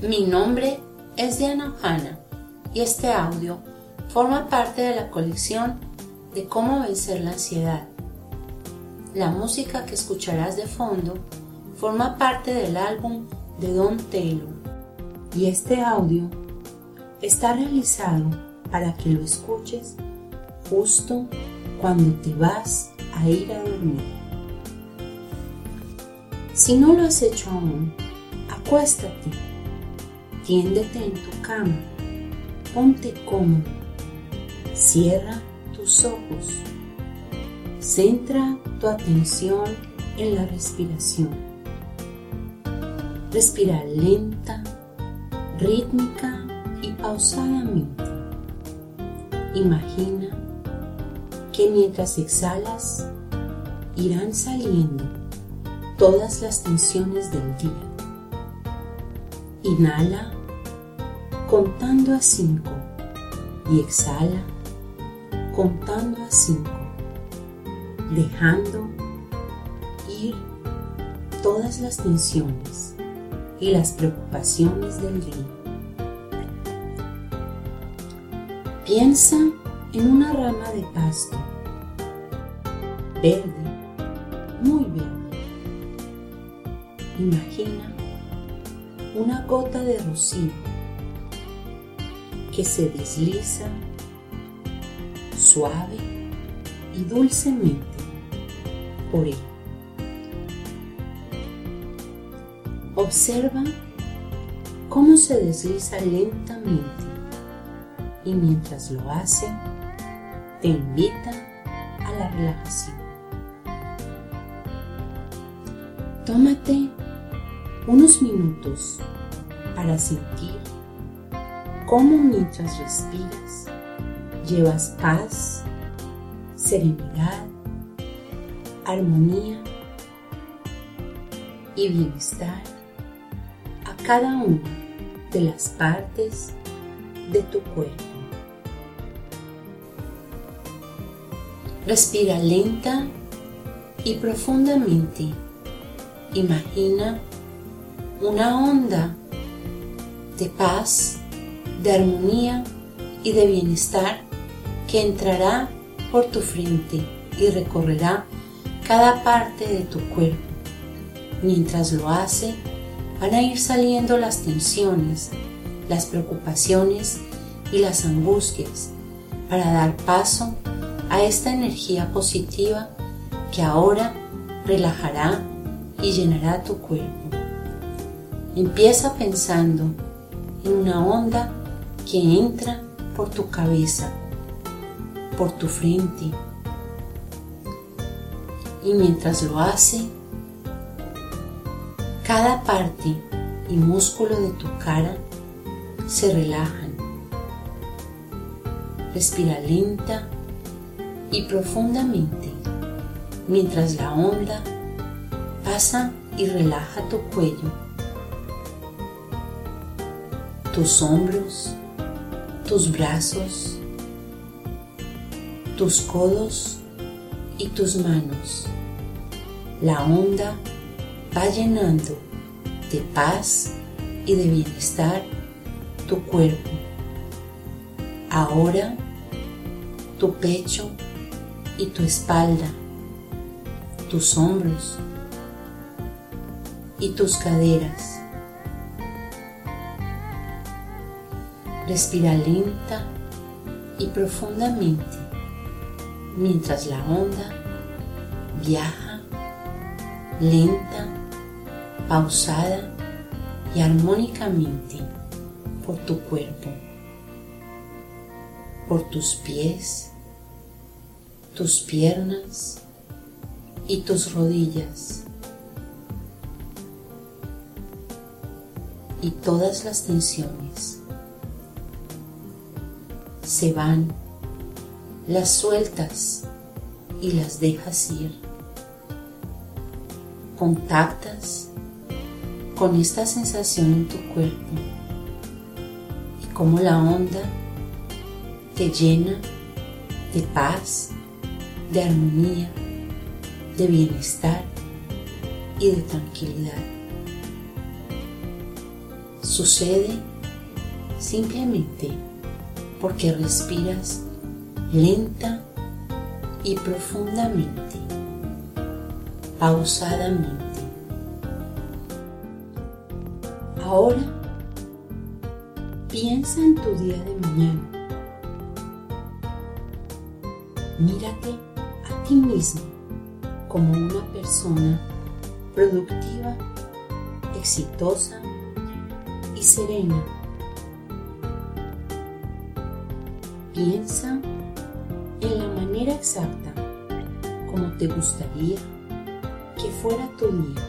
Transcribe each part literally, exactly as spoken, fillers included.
Mi nombre es Diana Ojana y este audio forma parte de la colección de Cómo vencer la ansiedad. La música que escucharás de fondo forma parte del álbum de Don Taylor y este audio está realizado para que lo escuches justo cuando te vas a ir a dormir. Si no lo has hecho aún, acuéstate, tiéndete en tu cama, ponte cómodo, cierra tus ojos, centra tu atención en la respiración. Respira lenta, rítmica y pausadamente. Imagina que mientras exhalas irán saliendo todas las tensiones del día. Inhala contando a cinco y exhala contando a cinco, dejando ir todas las tensiones y las preocupaciones del día. Piensa en una rama de pasto, verde, muy verde. Imagina una gota de rocío que se desliza suave y dulcemente por él. Observa cómo se desliza lentamente y mientras lo hace, te invita a la relajación. Tómate unos minutos para sentir cómo mientras respiras llevas paz, serenidad, armonía y bienestar a cada una de las partes de tu cuerpo. Respira lenta y profundamente. Imagina una onda de paz, de armonía y de bienestar que entrará por tu frente y recorrerá cada parte de tu cuerpo. Mientras lo hace, van a ir saliendo las tensiones, las preocupaciones y las angustias para dar paso a esta energía positiva que ahora relajará y llenará tu cuerpo. Empieza pensando en una onda que entra por tu cabeza, por tu frente, y mientras lo hace, cada parte y músculo de tu cara se relajan. Respira lenta y profundamente mientras la onda pasa y relaja tu cuello, tus hombros, tus brazos, tus codos y tus manos. La onda va llenando de paz y de bienestar tu cuerpo. Ahora tu pecho y tu espalda, tus hombros y tus caderas. Respira lenta y profundamente mientras la onda viaja lenta, pausada y armónicamente por tu cuerpo, por tus pies, tus piernas y tus rodillas, y todas las tensiones se van, las sueltas y las dejas ir. Contactas con esta sensación en tu cuerpo y cómo la onda te llena de paz, de armonía, de bienestar y de tranquilidad. Sucede simplemente porque respiras lenta y profundamente, pausadamente. Ahora piensa en tu día de mañana. Mírate a ti mismo como una persona productiva, exitosa y serena. Piensa en la manera exacta como te gustaría que fuera tu día.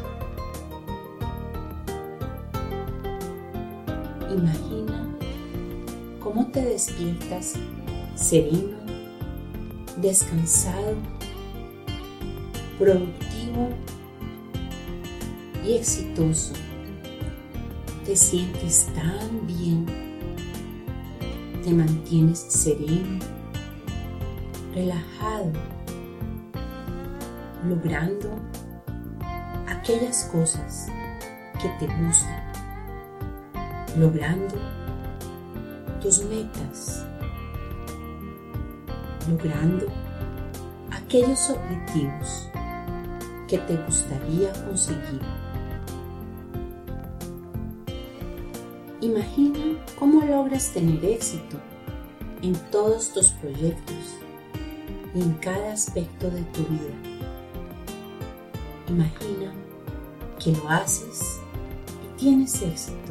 Imagina cómo te despiertas sereno, descansado, productivo y exitoso. Te sientes tan bien, te mantienes sereno, relajado, logrando aquellas cosas que te gustan, logrando tus metas, logrando aquellos objetivos que te gustaría conseguir. Imagina cómo logras tener éxito en todos tus proyectos y en cada aspecto de tu vida. Imagina que lo haces y tienes éxito.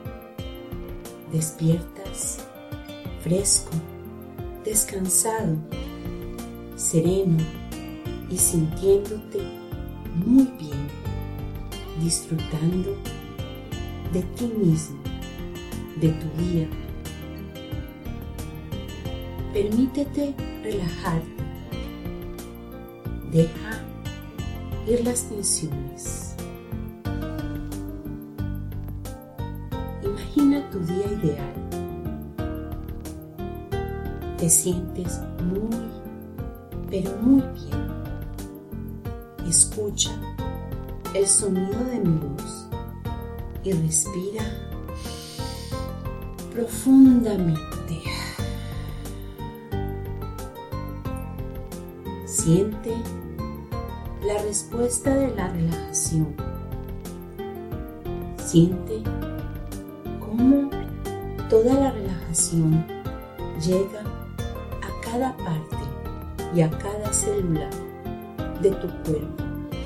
Despiertas fresco, descansado, sereno y sintiéndote muy bien, disfrutando de ti mismo, de tu día. Permítete relajarte. Deja ir las tensiones. Imagina tu día ideal. Te sientes muy, pero muy bien. Escucha el sonido de mi voz y respira profundamente. Siente la respuesta de la relajación. Siente cómo toda la relajación llega a cada parte y a cada célula de tu cuerpo.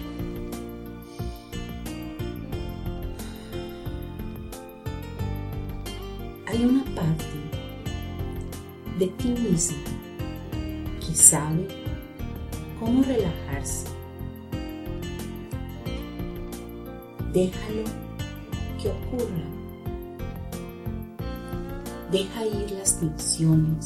Hay una parte de ti mismo que sabe cómo relajarse. Déjalo que ocurra. Deja ir las tensiones.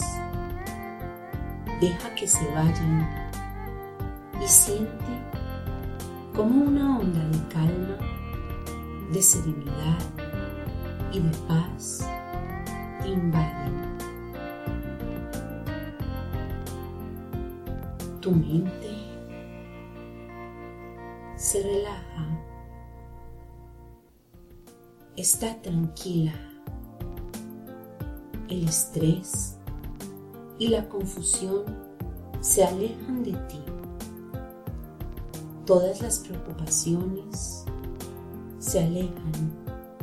Deja que se vayan y siente como una onda de calma, de serenidad y de paz te invaden. Tu mente se relaja, está tranquila. El estrés y la confusión se alejan de ti. Todas las preocupaciones se alejan.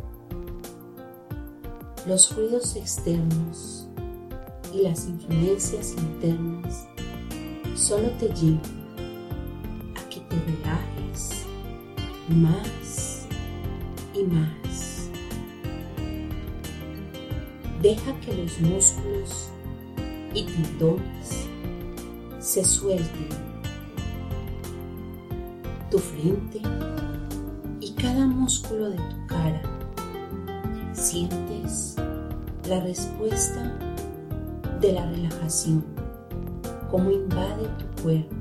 Los ruidos externos y las influencias internas solo te llevan a que te relajes más y más. Deja que los músculos y tendones se suelten. Tu frente y cada músculo de tu cara. Sientes la respuesta de la relajación, cómo invade tu cuerpo.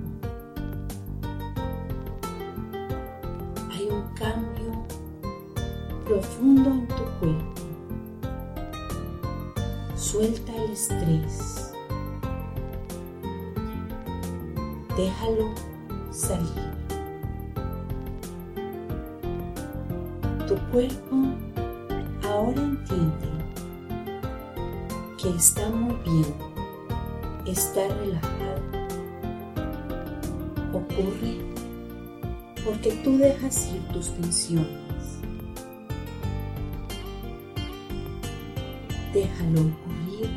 Hay un cambio profundo en tu cuerpo. Suelta el estrés. Déjalo salir. Tu cuerpo Ahora entiende que está muy bien estar relajado. Ocurre porque tú dejas ir tus tensiones. Déjalo ocurrir.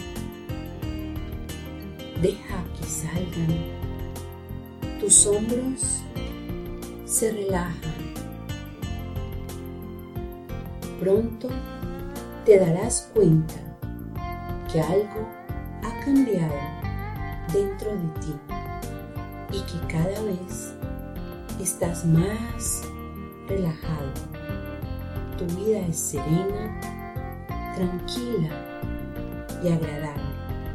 Deja que salgan. Tus hombros se relajan. Pronto te darás cuenta que algo ha cambiado dentro de ti y que cada vez estás más relajado. Tu vida es serena, tranquila y agradable.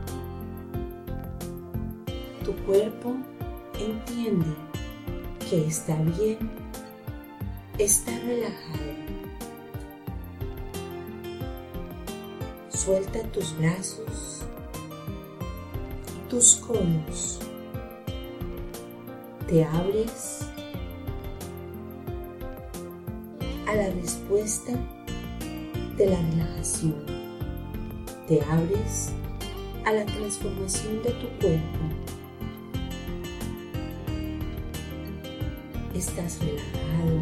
Tu cuerpo entiende que está bien, está relajado. Suelta tus brazos y tus codos. Te abres a la respuesta de la relajación. Te abres a la transformación de tu cuerpo. Estás relajado.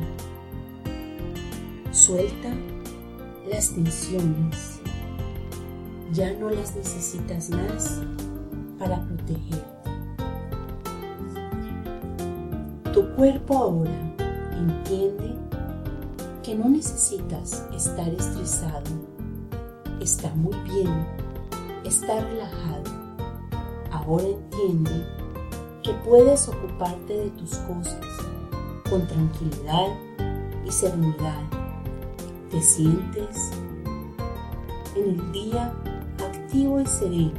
Suelta las tensiones. Ya no las necesitas más para protegerte. Tu cuerpo ahora entiende que no necesitas estar estresado. Está muy bien, está relajado. Ahora entiende que puedes ocuparte de tus cosas con tranquilidad y serenidad. Te sientes en el día activo y sereno,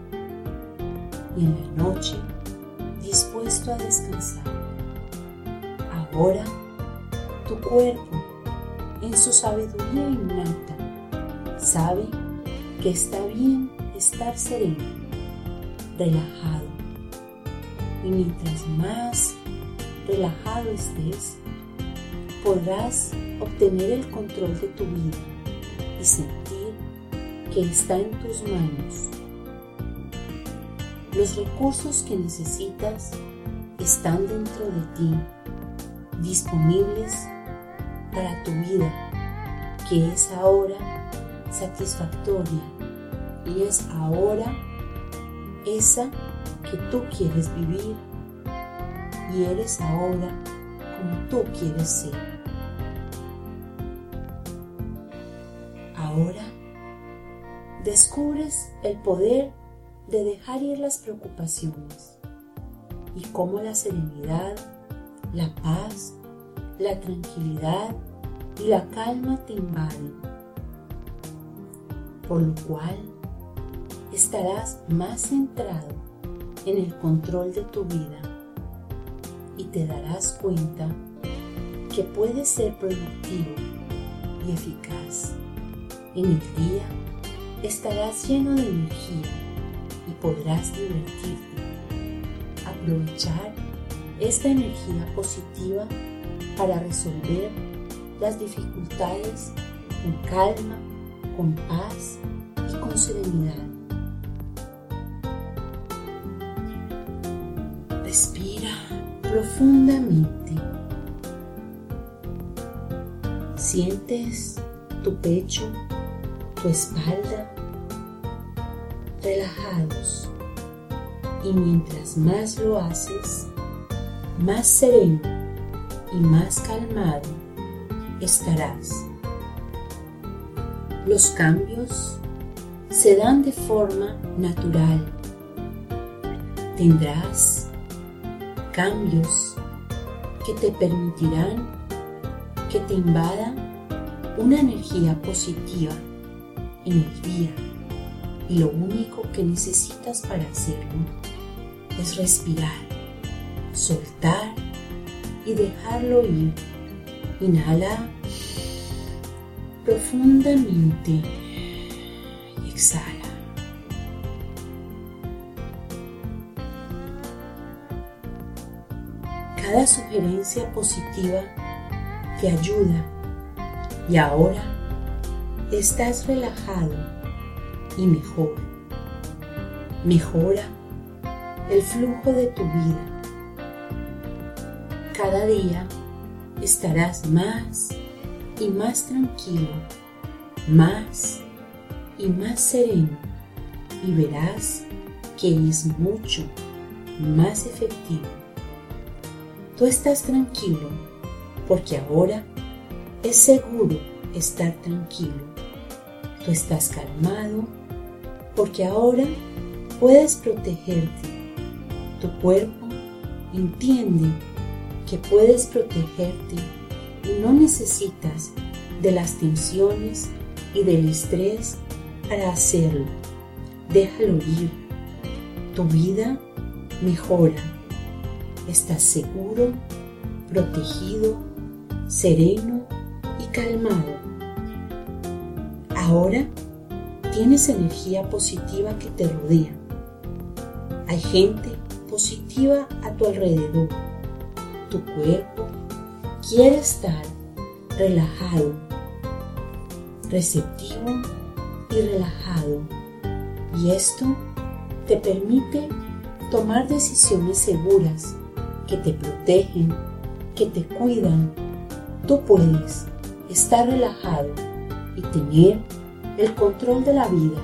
y en la noche dispuesto a descansar. Ahora tu cuerpo, en su sabiduría innata, sabe que está bien estar sereno, relajado, y mientras más relajado estés, podrás obtener el control de tu vida y sentir que está en tus manos. Los recursos que necesitas están dentro de ti, disponibles para tu vida, que es ahora satisfactoria y es ahora esa que tú quieres vivir y eres ahora como tú quieres ser. Ahora descubres el poder de dejar ir las preocupaciones y cómo la serenidad, la paz, la tranquilidad y la calma te invaden, por lo cual estarás más centrado en el control de tu vida y te darás cuenta que puedes ser productivo y eficaz. En el día estarás lleno de energía y podrás divertirte. Aprovechar esta energía positiva para resolver las dificultades con calma, con paz y con serenidad. Respira profundamente. Sientes tu pecho, tu espalda relajados, y mientras más lo haces, más sereno y más calmado estarás. Los cambios se dan de forma natural. Tendrás cambios que te permitirán que te invada una energía positiva en el día, y lo único que necesitas para hacerlo es respirar, soltar y dejarlo ir. Inhala profundamente y exhala. Cada sugerencia positiva te ayuda, y ahora estás relajado y mejor. Mejora el flujo de tu vida. Cada día estarás más y más tranquilo, más y más sereno, y verás que es mucho más efectivo. Tú estás tranquilo porque ahora es seguro estar tranquilo. Tú estás calmado porque ahora puedes protegerte. Tu cuerpo entiende que puedes protegerte y no necesitas de las tensiones y del estrés para hacerlo. Déjalo ir. Tu vida mejora. Estás seguro, protegido, sereno y calmado. Ahora tienes energía positiva que te rodea. Hay gente positiva a tu alrededor. Tu cuerpo quiere estar relajado, receptivo y relajado. Y esto te permite tomar decisiones seguras que te protegen, que te cuidan. Tú puedes estar relajado y tener el control de la vida.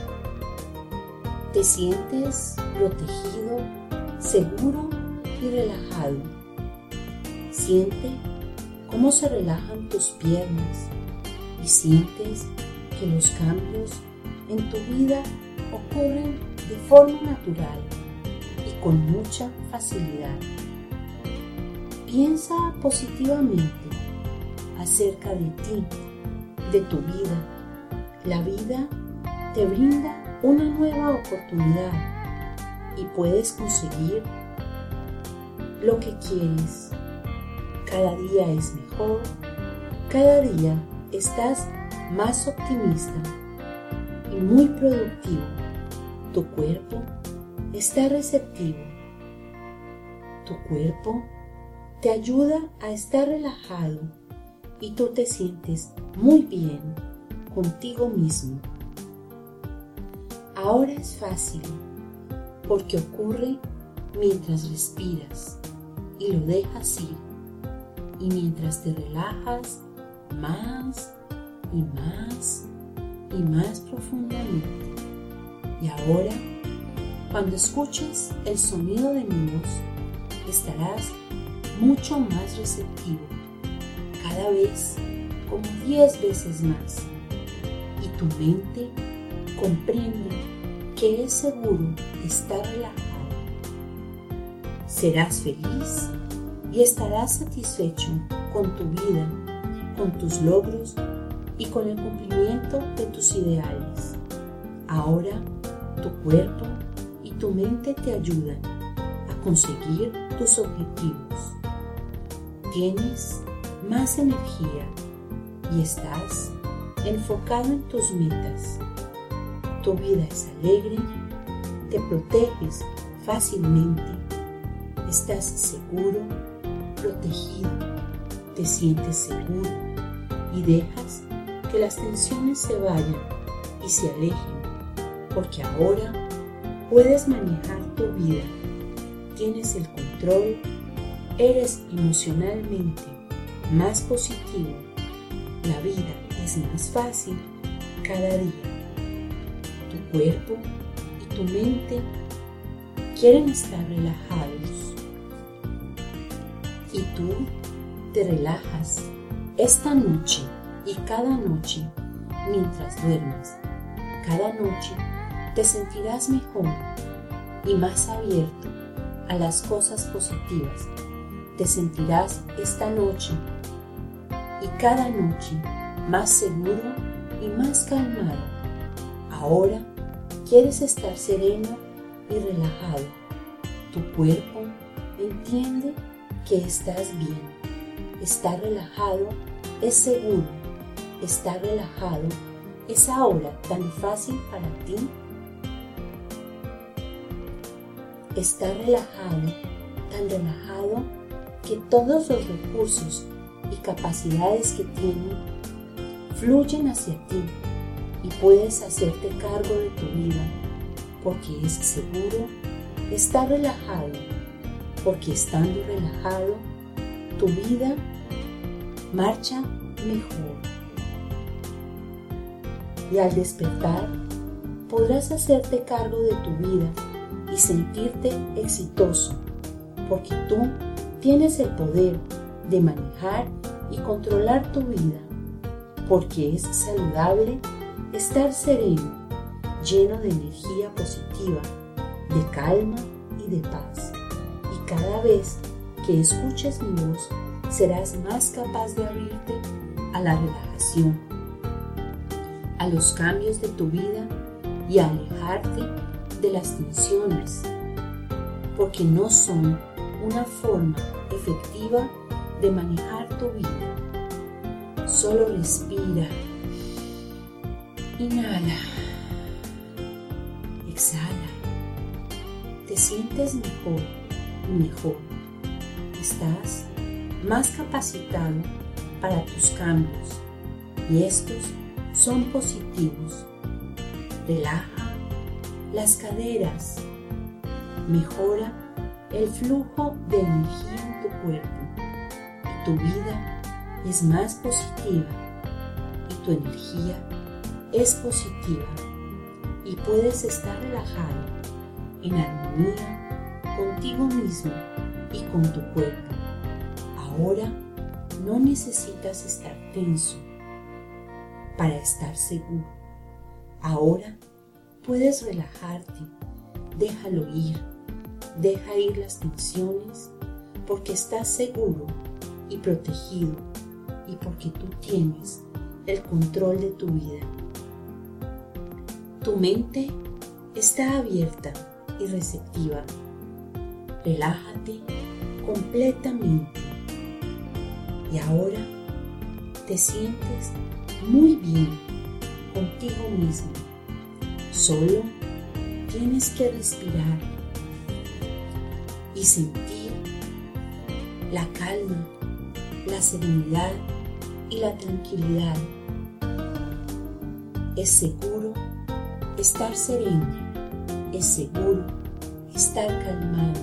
Te sientes protegido, seguro y relajado. Siente cómo se relajan tus piernas y sientes que los cambios en tu vida ocurren de forma natural y con mucha facilidad. Piensa positivamente acerca de ti, de tu vida. La vida te brinda una nueva oportunidad y puedes conseguir lo que quieres. Cada día es mejor, cada día estás más optimista y muy productivo. Tu cuerpo está receptivo. Tu cuerpo te ayuda a estar relajado y tú te sientes muy bien contigo mismo. Ahora es fácil porque ocurre mientras respiras y lo dejas ir, y mientras te relajas más y más y más profundamente. Y ahora, cuando escuches el sonido de mi voz, estarás mucho más receptivo, cada vez como diez veces más, y tu mente comprende que es seguro estar relajado. Serás feliz y estarás satisfecho con tu vida, con tus logros y con el cumplimiento de tus ideales. Ahora tu cuerpo y tu mente te ayudan a conseguir tus objetivos. Tienes más energía y estás enfocado en tus metas. Tu vida es alegre, te proteges fácilmente, estás seguro, protegido, te sientes seguro y dejas que las tensiones se vayan y se alejen, porque ahora puedes manejar tu vida, tienes el control, eres emocionalmente más positivo, la vida es más fácil cada día. Tu cuerpo y tu mente quieren estar relajados y tú te relajas esta noche y cada noche mientras duermes. Cada noche te sentirás mejor y más abierto a las cosas positivas. Te sentirás esta noche y cada noche más seguro y más calmado. Ahora quieres estar sereno y relajado. Tu cuerpo entiende que estás bien. Estar relajado es seguro. Estar relajado es ahora tan fácil para ti. Estar relajado, tan relajado que todos los recursos y capacidades que tiene fluyen hacia ti y puedes hacerte cargo de tu vida porque es seguro estar relajado, porque estando relajado tu vida marcha mejor. Y al despertar podrás hacerte cargo de tu vida y sentirte exitoso, porque tú tienes el poder de manejar y controlar tu vida, porque es saludable estar sereno, lleno de energía positiva, de calma y de paz. Y cada vez que escuches mi voz, serás más capaz de abrirte a la relajación, a los cambios de tu vida y a alejarte de las tensiones, porque no son una forma efectiva de manejar tu vida. Solo respira, inhala, exhala, te sientes mejor y mejor, estás más capacitado para tus cambios y estos son positivos. Relaja las caderas, mejora el flujo de energía en tu cuerpo y tu vida es más positiva y tu energía es positiva y puedes estar relajado en armonía contigo mismo y con tu cuerpo. Ahora no necesitas estar tenso para estar seguro. Ahora puedes relajarte, déjalo ir, deja ir las tensiones porque estás seguro y protegido y porque tú tienes el control de tu vida. Tu mente está abierta y receptiva. Relájate completamente y ahora te sientes muy bien contigo mismo. Solo tienes que respirar y sentir la calma, la serenidad y la tranquilidad. Es seguro estar sereno, es seguro estar calmado.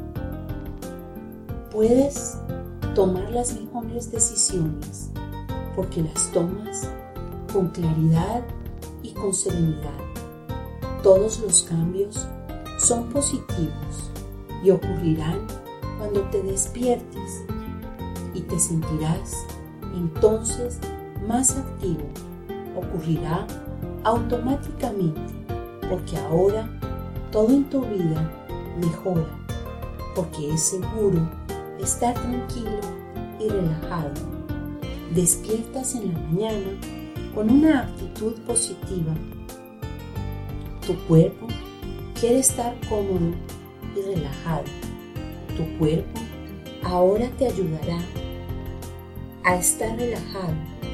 Puedes tomar las mejores decisiones porque las tomas con claridad y con serenidad. Todos los cambios son positivos y ocurrirán cuando te despiertes y te sentirás entonces más activo. Ocurrirá automáticamente porque ahora todo en tu vida mejora porque es seguro estar tranquilo y relajado. Despiertas en la mañana con una actitud positiva. Tu cuerpo quiere estar cómodo y relajado. Tu cuerpo ahora te ayudará a estar relajado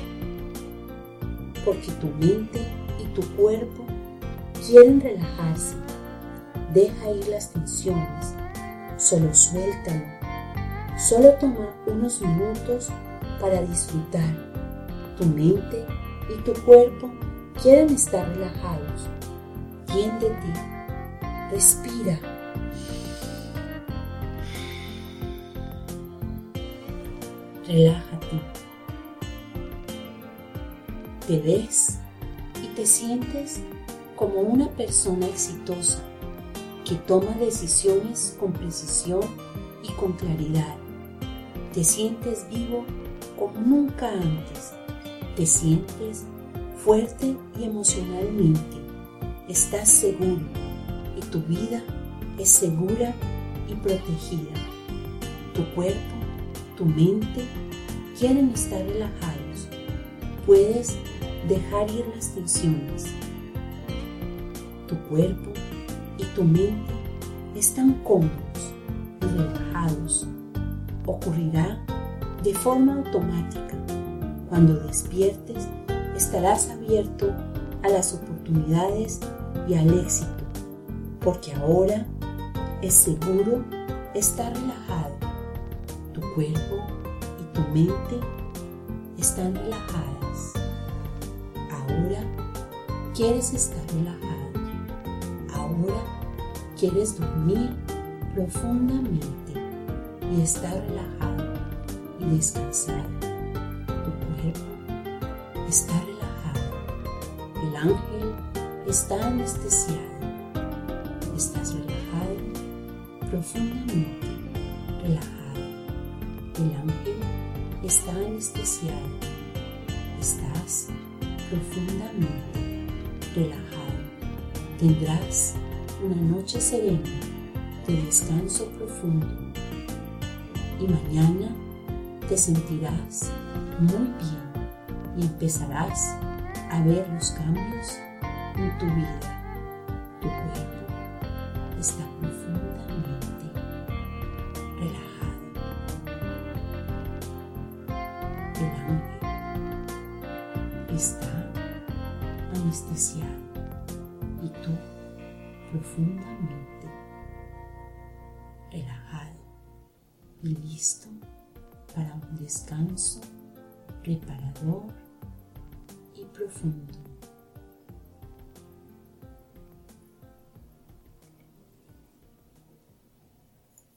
porque tu mente y tu cuerpo quieren relajarse. Deja ir las tensiones, solo suéltalo. Solo toma unos minutos para disfrutar. Tu mente y tu cuerpo quieren estar relajados. Tiéndete, respira. Relájate. Te ves y te sientes como una persona exitosa que toma decisiones con precisión y con claridad. Te sientes vivo como nunca antes. Te sientes fuerte y emocionalmente. Estás seguro y tu vida es segura y protegida. Tu cuerpo, tu mente quieren estar relajados. Puedes dejar ir las tensiones. Tu cuerpo y tu mente están cómodos y relajados. Ocurrirá de forma automática. Cuando despiertes, estarás abierto a las oportunidades y al éxito, porque ahora es seguro estar relajado. Tu cuerpo y tu mente están relajadas. Ahora quieres estar relajado. Ahora quieres dormir profundamente y estar relajado y descansado. Tu cuerpo está relajado. El ángel está anestesiado. Estás relajado, profundamente relajado. El ángel está anestesiado. Estás profundamente relajado. Tendrás una noche serena de descanso profundo y mañana te sentirás muy bien y empezarás a ver los cambios en tu vida. Tu cuerpo está profundamente relajado. El ángel está anestesiado y tú profundamente relajado y listo para un descanso reparador y profundo.